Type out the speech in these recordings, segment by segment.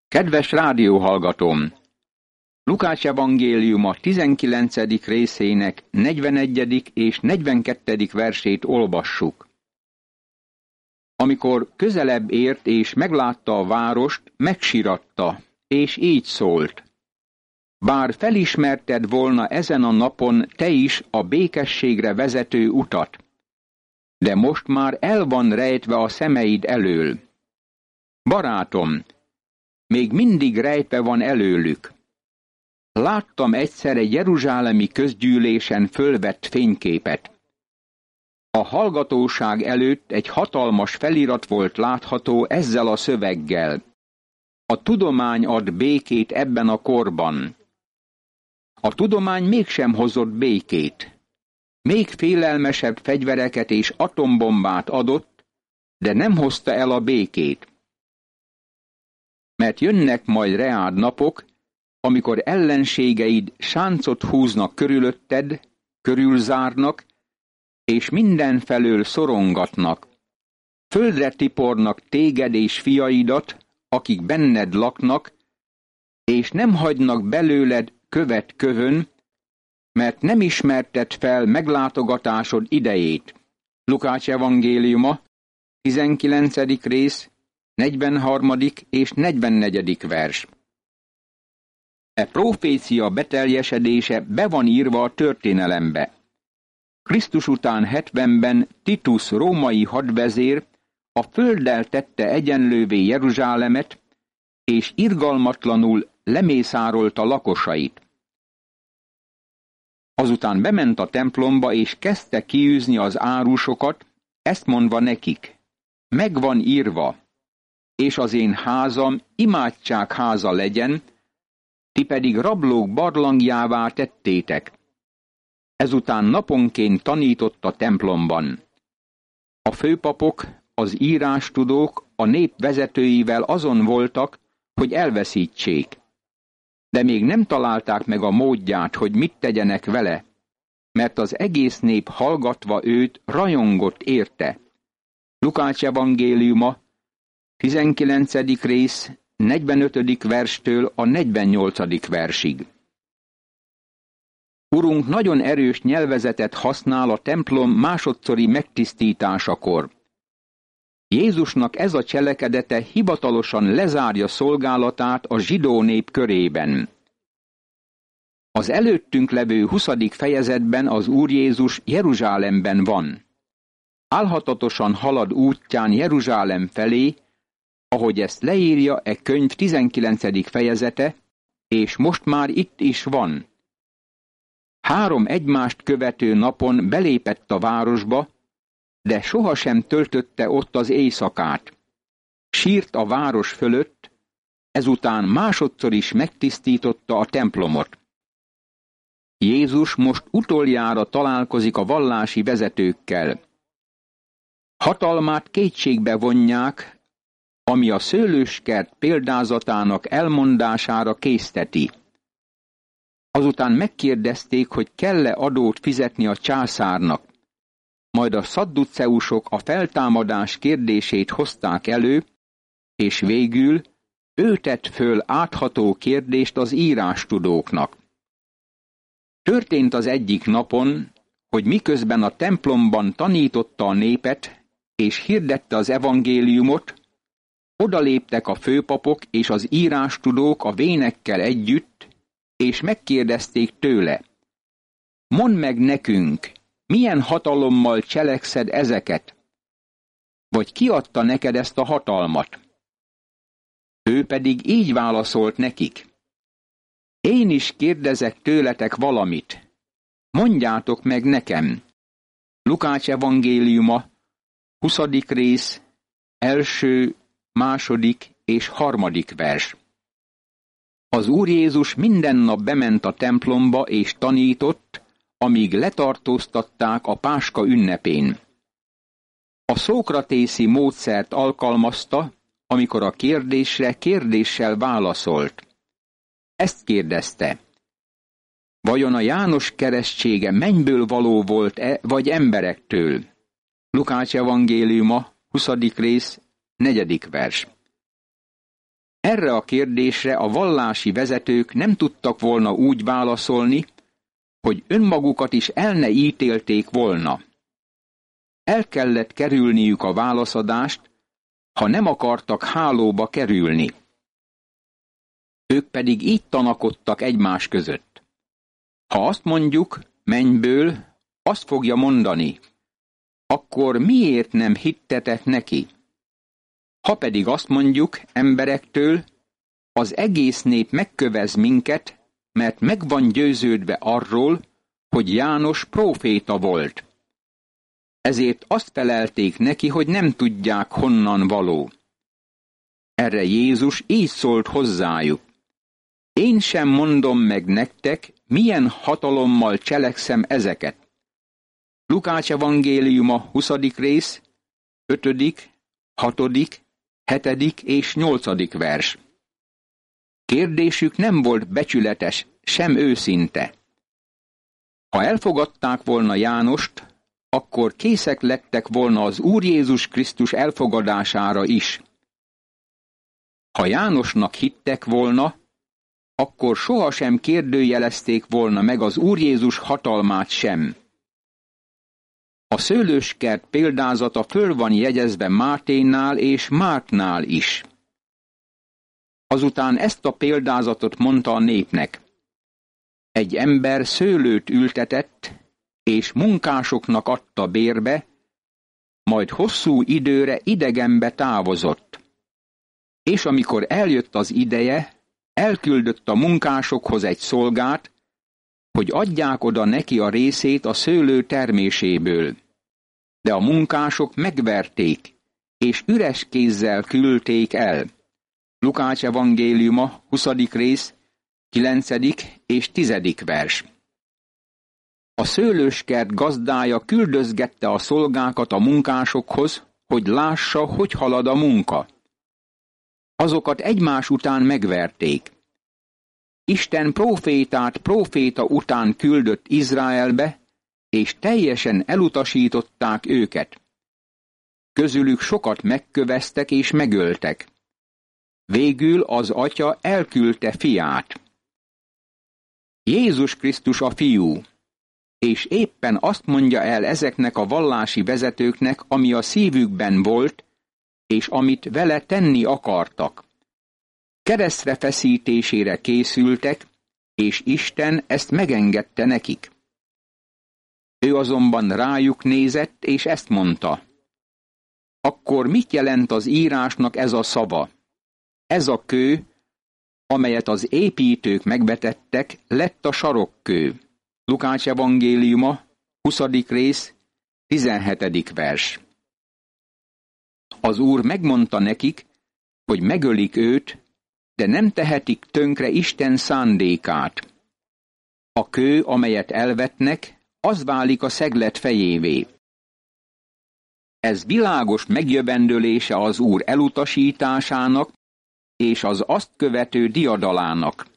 Kedves rádióhallgatóm! Lukács evangéliuma 19. részének 41. és 42. versét olvassuk. Amikor közelebb ért és meglátta a várost, megsiratta, és így szólt. Bár felismerted volna ezen a napon te is a békességre vezető utat, de most már el van rejtve a szemeid elől. Barátom, még mindig rejtve van előlük. Láttam egyszer egy jeruzsálemi közgyűlésen fölvett fényképet. A hallgatóság előtt egy hatalmas felirat volt látható ezzel a szöveggel. A tudomány ad békét ebben a korban. A tudomány mégsem hozott békét. Még félelmesebb fegyvereket és atombombát adott, de nem hozta el a békét. Mert jönnek majd reád napok, amikor ellenségeid sáncot húznak körülötted, körülzárnak, és mindenfelől szorongatnak. Földre tipornak téged és fiaidat, akik benned laknak, és nem hagynak belőled követ kövön, mert nem ismerted fel meglátogatásod idejét. Lukács evangéliuma, 19. rész, 43. és 44. vers. E profécia beteljesedése be van írva a történelembe. Krisztus után 70-ben Titus római hadvezér a földdel tette egyenlővé Jeruzsálemet, és irgalmatlanul lemészárolta lakosait. Azután bement a templomba, és kezdte kiűzni az árusokat, ezt mondva nekik, meg van írva, és az én házam imádság háza legyen, ti pedig rablók barlangjává tettétek. Ezután naponként tanított a templomban. A főpapok, az írástudók a nép vezetőivel azon voltak, hogy elveszítsék. De még nem találták meg a módját, hogy mit tegyenek vele, mert az egész nép hallgatva őt rajongott érte. Lukács evangéliuma, 19. rész, 45. verstől a 48. versig. Urunk nagyon erős nyelvezetet használ a templom másodszori megtisztításakor. Jézusnak ez a cselekedete hivatalosan lezárja szolgálatát a zsidó nép körében. Az előttünk levő 20. fejezetben az Úr Jézus Jeruzsálemben van. Álhatatosan halad útján Jeruzsálem felé, ahogy ezt leírja e könyv 19. fejezete, és most már itt is van. 3 egymást követő napon belépett a városba, de sohasem töltötte ott az éjszakát. Sírt a város fölött, ezután másodszor is megtisztította a templomot. Jézus most utoljára találkozik a vallási vezetőkkel. Hatalmát kétségbe vonják, ami a szőlőskert példázatának elmondására készteti. Azután megkérdezték, hogy kell-e adót fizetni a császárnak. Majd a szadduceusok a feltámadás kérdését hozták elő, és végül ő tett föl átható kérdést az írástudóknak. Történt az egyik napon, hogy miközben a templomban tanította a népet, és hirdette az evangéliumot, odaléptek a főpapok és az írástudók a vénekkel együtt, és megkérdezték tőle, mondd meg nekünk, milyen hatalommal cselekszed ezeket? Vagy ki adta neked ezt a hatalmat? Ő pedig így válaszolt nekik. Én is kérdezek tőletek valamit. Mondjátok meg nekem. Lukács evangéliuma, 20. rész, 1., 2. és 3. vers. Az Úr Jézus minden nap bement a templomba és tanított, amíg letartóztatták a Páska ünnepén. A szókratészi módszert alkalmazta, amikor a kérdésre kérdéssel válaszolt. Ezt kérdezte. Vajon a János keresztsége mennyből való volt-e, vagy emberektől? Lukács evangéliuma, 20. rész, 4. vers. Erre a kérdésre a vallási vezetők nem tudtak volna úgy válaszolni, hogy önmagukat is el ne ítélték volna. El kellett kerülniük a válaszadást, ha nem akartak hálóba kerülni. Ők pedig így tanakodtak egymás között. Ha azt mondjuk, mennyből, azt fogja mondani, akkor miért nem hittetek neki? Ha pedig azt mondjuk, emberektől, az egész nép megkövez minket, mert meg van győződve arról, hogy János próféta volt. Ezért azt felelték neki, hogy nem tudják, honnan való. Erre Jézus így szólt hozzájuk. Én sem mondom meg nektek, milyen hatalommal cselekszem ezeket. Lukács evangéliuma 20. rész, 5., 6., 7. és 8. vers. Kérdésük nem volt becsületes, sem őszinte. Ha elfogadták volna Jánost, akkor készek lettek volna az Úr Jézus Krisztus elfogadására is. Ha Jánosnak hittek volna, akkor sohasem kérdőjelezték volna meg az Úr Jézus hatalmát sem. A szőlőskert példázata föl van jegyezve Máténál és Márknál is. Azután ezt a példázatot mondta a népnek. Egy ember szőlőt ültetett, és munkásoknak adta bérbe, majd hosszú időre idegenbe távozott. És amikor eljött az ideje, elküldött a munkásokhoz egy szolgát, hogy adják oda neki a részét a szőlő terméséből. De a munkások megverték, és üres kézzel küldték el. Lukács evangéliuma 20. rész, 9. és 10. vers. A szőlőskert gazdája küldözgette a szolgákat a munkásokhoz, hogy lássa, hogy halad a munka. Azokat egymás után megverték. Isten prófétát próféta után küldött Izraelbe, és teljesen elutasították őket. Közülük sokat megköveztek és megöltek. Végül az atya elküldte fiát. Jézus Krisztus a fiú, és éppen azt mondja el ezeknek a vallási vezetőknek, ami a szívükben volt, és amit vele tenni akartak. Keresztre feszítésére készültek, és Isten ezt megengedte nekik. Ő azonban rájuk nézett, és ezt mondta. Akkor mit jelent az írásnak ez a szava? Ez a kő, amelyet az építők megvetettek, lett a sarokkő. Lukács evangéliuma, 20. rész, 17. vers. Az Úr megmondta nekik, hogy megölik őt, de nem tehetik tönkre Isten szándékát. A kő, amelyet elvetnek, az válik a szeglet fejévé. Ez világos megjövendölése az Úr elutasításának és az azt követő diadalának.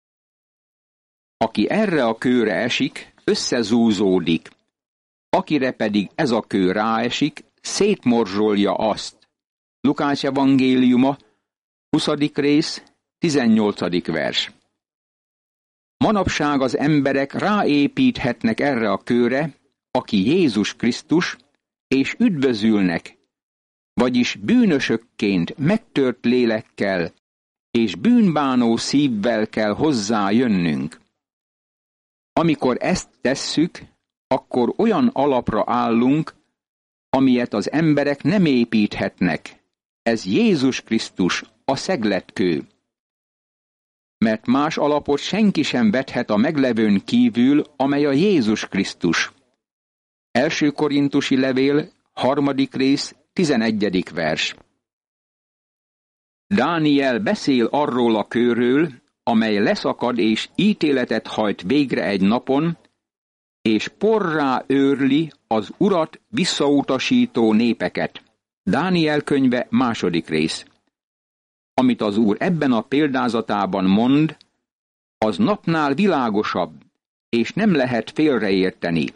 Aki erre a kőre esik, összezúzódik. Akire pedig ez a kő ráesik, szétmorzsolja azt. Lukács evangéliuma, 20. rész, 18. vers. Manapság az emberek ráépíthetnek erre a kőre, aki Jézus Krisztus, és üdvözülnek, vagyis bűnösökként megtört lélekkel és bűnbánó szívvel kell hozzájönnünk. Amikor ezt tesszük, akkor olyan alapra állunk, amilyet az emberek nem építhetnek. Ez Jézus Krisztus, a szegletkő. Mert más alapot senki sem vethet a meglevőn kívül, amely a Jézus Krisztus. 1. Korintusi levél, 3. rész, 11. vers. Dániel beszél arról a kőről, amely leszakad és ítéletet hajt végre egy napon, és porrá őrli az Urat visszautasító népeket. Dániel könyve, 2. rész. Amit az Úr ebben a példázatában mond, az napnál világosabb, és nem lehet félreérteni.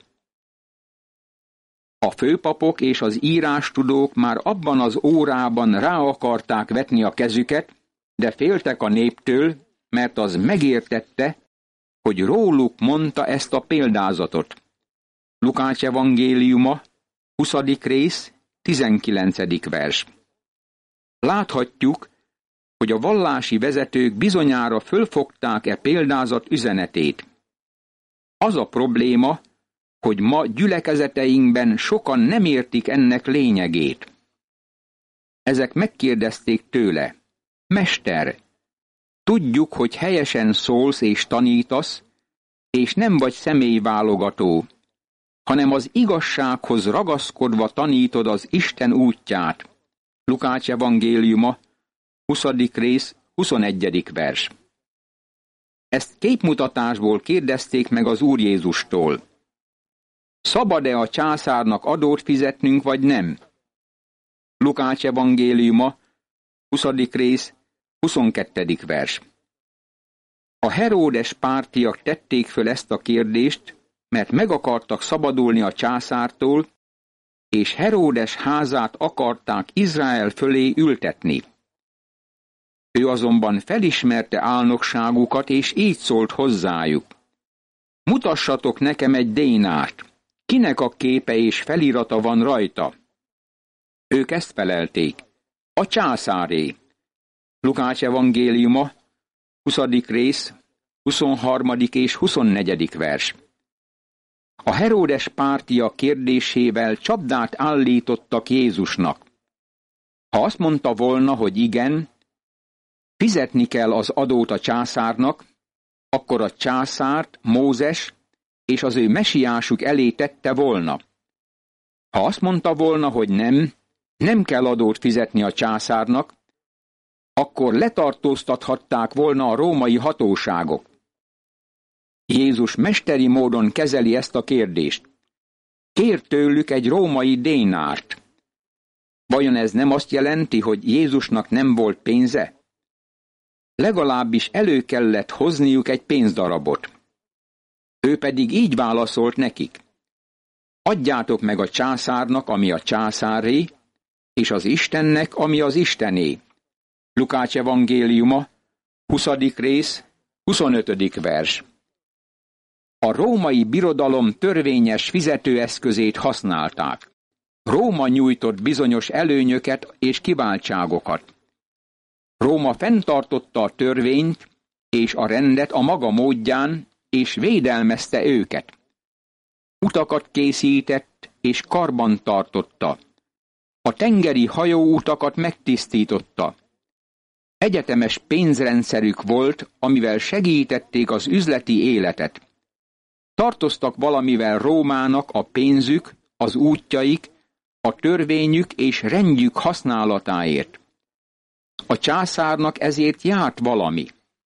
A főpapok és az írástudók már abban az órában rá akarták vetni a kezüket, De féltek a néptől, mert az megértette, hogy róluk mondta ezt a példázatot. Lukács evangéliuma, 20. rész, 19. vers. Láthatjuk, hogy a vallási vezetők bizonyára fölfogták példázat üzenetét. Az a probléma, hogy ma gyülekezeteinkben sokan nem értik ennek lényegét. Ezek megkérdezték tőle: Mester, tudjuk, hogy helyesen szólsz és tanítasz, és nem vagy személyválogató, hanem az igazsághoz ragaszkodva tanítod az Isten útját. Lukács evangéliuma, 20. rész, 21. vers. Ezt képmutatásból kérdezték meg az Úr Jézustól. Szabad-e a császárnak adót fizetnünk, vagy nem? Lukács evangéliuma, 20. rész, 22. vers. A Heródes pártiak tették föl ezt a kérdést, mert meg akartak szabadulni a császártól, és Heródes házát akarták Izrael fölé ültetni. Ő azonban felismerte álnokságukat, és így szólt hozzájuk: Mutassatok nekem egy dénárt, kinek a képe és felirata van rajta? Ők ezt felelték: a császáré. Lukács evangéliuma, 20. rész, 23. és 24. vers. A Heródes pártia kérdésével csapdát állítottak Jézusnak. Ha azt mondta volna, hogy igen, fizetni kell az adót a császárnak, akkor a császárt Mózes és az ő mesiásuk elé tette volna. Ha azt mondta volna, hogy nem kell adót fizetni a császárnak, akkor letartóztathatták volna a római hatóságok. Jézus mesteri módon kezeli ezt a kérdést. Kér tőlük egy római dénárt. Vajon ez nem azt jelenti, hogy Jézusnak nem volt pénze? Legalábbis elő kellett hozniuk egy pénzdarabot. Ő pedig így válaszolt nekik: Adjátok meg a császárnak, ami a császáré, és az Istennek, ami az Istené. Lukács evangéliuma, 20. rész, 25. vers. A római birodalom törvényes fizetőeszközét használták. Róma nyújtott bizonyos előnyöket és kiváltságokat. Róma fenntartotta a törvényt és a rendet a maga módján, és védelmezte őket. Utakat készített és karban tartotta. A tengeri hajóutakat megtisztította. Egyetemes pénzrendszerük volt, amivel segítették az üzleti életet. Tartoztak valamivel Rómának a pénzük, az útjaik, a törvényük és rendjük használatáért. A császárnak ezért járt valami.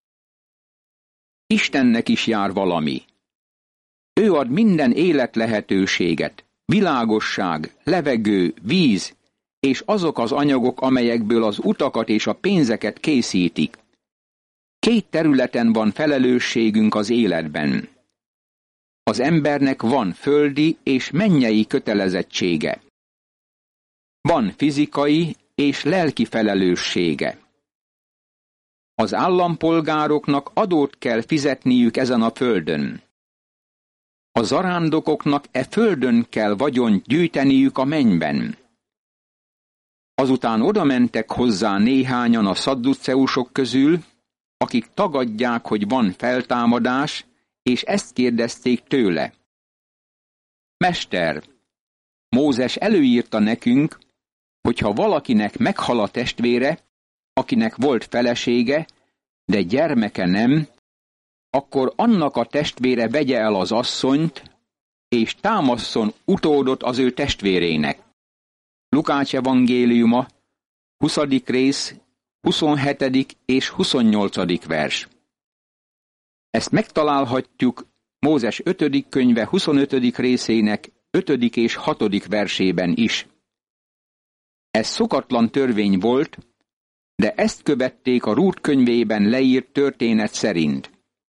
Istennek is jár valami. Ő ad minden életlehetőséget, világosság, levegő, víz, és azok az anyagok, amelyekből az utakat és a pénzeket készítik. Két területen van felelősségünk az életben. Az embernek van földi és mennyei kötelezettsége. Van fizikai és lelki felelőssége. Az állampolgároknak adót kell fizetniük ezen a földön. A zarándokoknak földön kell vagyont gyűjteniük a mennyben. Azután odamentek hozzá néhányan a szadduceusok közül, akik tagadják, hogy van feltámadás, és ezt kérdezték tőle: Mester, Mózes előírta nekünk, hogyha valakinek meghal a testvére, akinek volt felesége, de gyermeke nem, akkor annak a testvére vegye el az asszonyt, és támasszon utódot az ő testvérének. Lukács evangéliuma, 20. rész, 27. és 28. vers. Ezt megtalálhatjuk Mózes 5. könyve 25. részének 5. és 6. versében is. Ez szokatlan törvény volt, de ezt követték a Rút könyvében leírt történet szerint.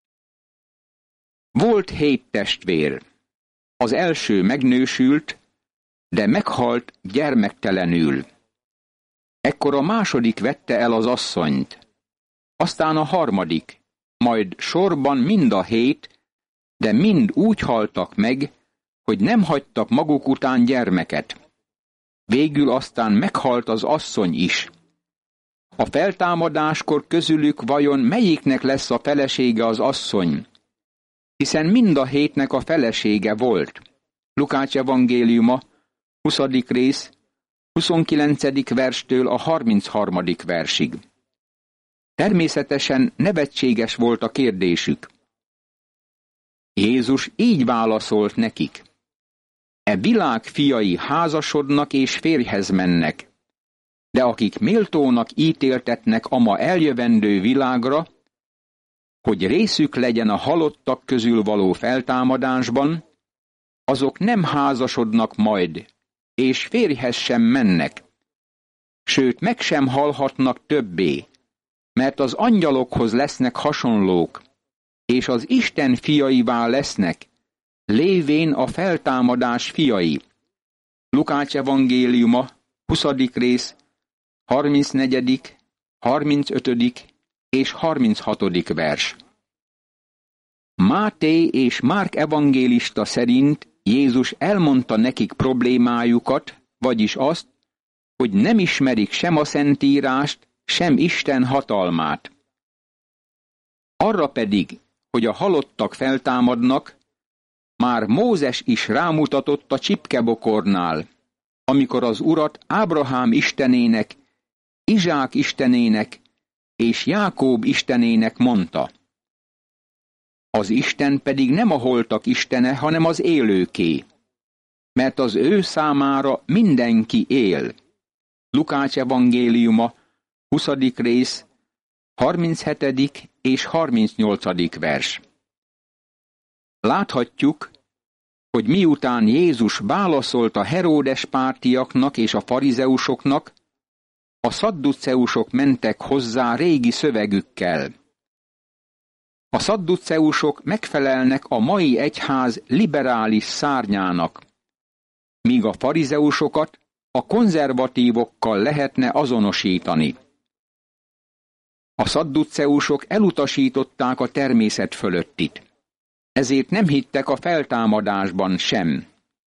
Volt 7 testvér. Az első megnősült, de meghalt gyermektelenül. Ekkor a második vette el az asszonyt. aztán a harmadik, majd sorban mind a 7, de mind úgy haltak meg, hogy nem hagytak maguk után gyermeket. Végül aztán meghalt az asszony is. A feltámadáskor közülük vajon melyiknek lesz a felesége az asszony? Hiszen mind a 7-nek a felesége volt. Lukács evangéliuma, 20. rész, 29. verstől a 33. versig. Természetesen nevetséges volt a kérdésük. Jézus így válaszolt nekik. E világ fiai házasodnak és férjhez mennek, de akik méltónak ítéltetnek a ma eljövendő világra, hogy részük legyen a halottak közül való feltámadásban, azok nem házasodnak majd, és férjhez sem mennek, sőt meg sem halhatnak többé, mert az angyalokhoz lesznek hasonlók, és az Isten fiaivá lesznek, lévén a feltámadás fiai. Lukács evangéliuma, 20. rész, 34., 35. és 36. vers. Máté és Márk evangélista szerint Jézus elmondta nekik problémájukat, vagyis azt, hogy nem ismerik sem a Szentírást, sem Isten hatalmát. Arra pedig, hogy a halottak feltámadnak, már Mózes is rámutatott a csipkebokornál, amikor az Urat Ábrahám istenének, Izsák istenének és Jákób istenének mondta. Az Isten pedig nem a holtak istene, hanem az élőké, mert az ő számára mindenki él. Lukács evangéliuma, 20. rész, 37. és 38. vers. Láthatjuk, hogy miután Jézus válaszolt a Heródes pártiaknak és a farizeusoknak, a szadduceusok mentek hozzá régi szövegükkel. A szadduceusok megfelelnek a mai egyház liberális szárnyának, míg a farizeusokat a konzervatívokkal lehetne azonosítani. A szadduceusok elutasították a természet fölöttit, ezért nem hittek a feltámadásban sem.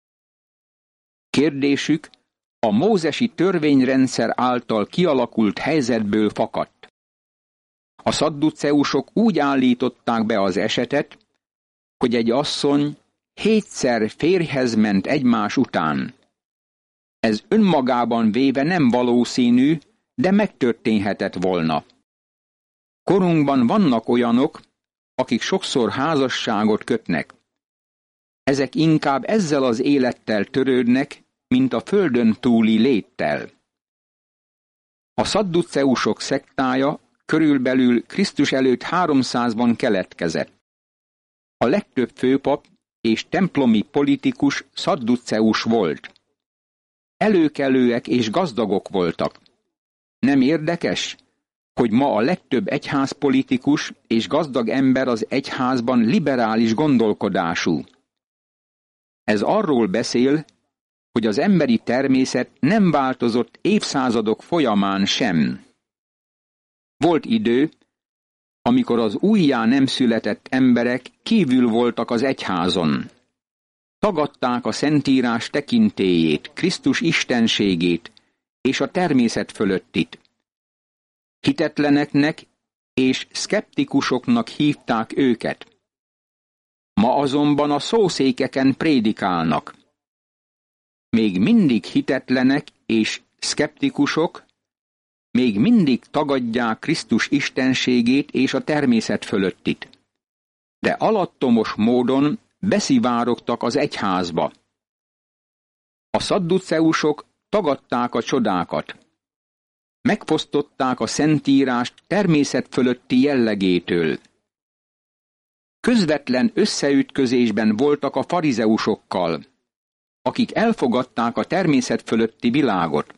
Kérdésük a mózesi törvényrendszer által kialakult helyzetből fakadt. A szadduceusok úgy állították be az esetet, hogy egy asszony 7-szer férjhez ment egymás után. Ez önmagában véve nem valószínű, de megtörténhetett volna. Korunkban vannak olyanok, akik sokszor házasságot kötnek. Ezek inkább ezzel az élettel törődnek, mint a földön túli léttel. A szadduceusok szektája körülbelül Krisztus előtt 300-ban keletkezett. A legtöbb főpap és templomi politikus szadduceus volt. Előkelőek és gazdagok voltak. Nem érdekes, hogy ma a legtöbb egyházpolitikus és gazdag ember az egyházban liberális gondolkodású. Ez arról beszél, hogy az emberi természet nem változott évszázadok folyamán sem. Volt idő, amikor az újjá nem született emberek kívül voltak az egyházon. Tagadták a Szentírás tekintélyét, Krisztus istenségét és a természet fölöttit. Hitetleneknek és szkeptikusoknak hívták őket. Ma azonban a szószékeken prédikálnak. Még mindig hitetlenek és szkeptikusok, még mindig tagadják Krisztus istenségét és a természet fölöttit. De alattomos módon beszivárogtak az egyházba. A szadduceusok tagadták a csodákat. Megfosztották a Szentírást természet fölötti jellegétől. Közvetlen összeütközésben voltak a farizeusokkal, akik elfogadták a természet fölötti világot.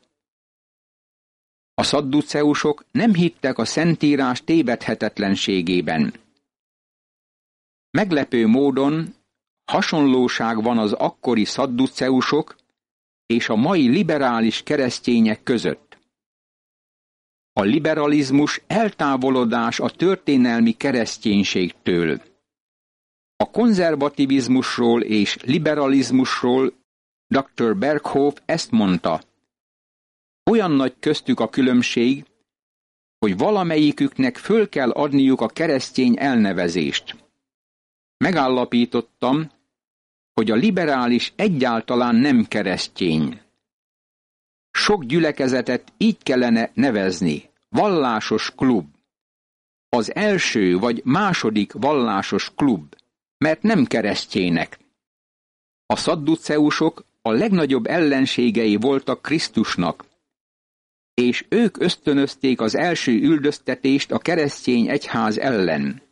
A szadduceusok nem hittek a Szentírás tévedhetetlenségében. Meglepő módon hasonlóság van az akkori szadduceusok és a mai liberális keresztények között. A liberalizmus eltávolodás a történelmi kereszténységtől. A konzervativizmusról és liberalizmusról Dr. Berghoff ezt mondta: olyan nagy köztük a különbség, hogy valamelyiküknek föl kell adniuk a keresztény elnevezést. Megállapítottam, hogy a liberális egyáltalán nem keresztény. Sok gyülekezetet így kellene nevezni: vallásos klub. Az első vagy második vallásos klub, mert nem keresztjének. A szadduceusok a legnagyobb ellenségei voltak Krisztusnak, és ők ösztönözték az első üldöztetést a keresztény egyház ellen.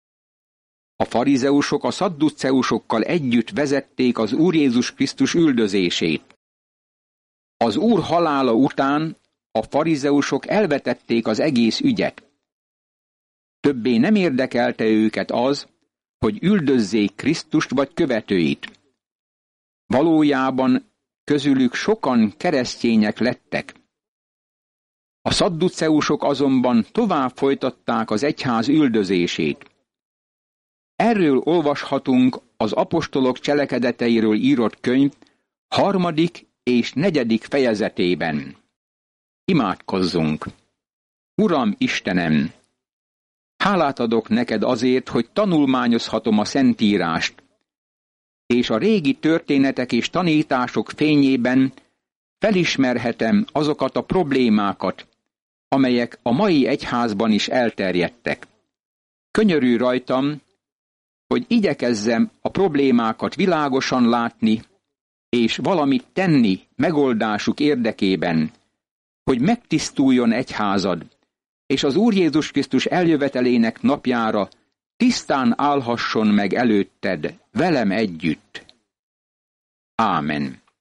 A farizeusok a szadduceusokkal együtt vezették az Úr Jézus Krisztus üldözését. Az Úr halála után a farizeusok elvetették az egész ügyet. Többé nem érdekelte őket az, hogy üldözzék Krisztust vagy követőit. Valójában közülük sokan keresztények lettek. A szadduceusok azonban tovább folytatták az egyház üldözését. Erről olvashatunk az apostolok cselekedeteiről írott könyv 3. és 4. fejezetében. Imádkozzunk! Uram Istenem! Hálát adok neked azért, hogy tanulmányozhatom a Szentírást, és a régi történetek és tanítások fényében felismerhetem azokat a problémákat, amelyek a mai egyházban is elterjedtek. Könyörülj rajtam, hogy igyekezzem a problémákat világosan látni, és valamit tenni megoldásuk érdekében, hogy megtisztuljon egyházad, és az Úr Jézus Krisztus eljövetelének napjára tisztán állhasson meg előtted, velem együtt. Ámen.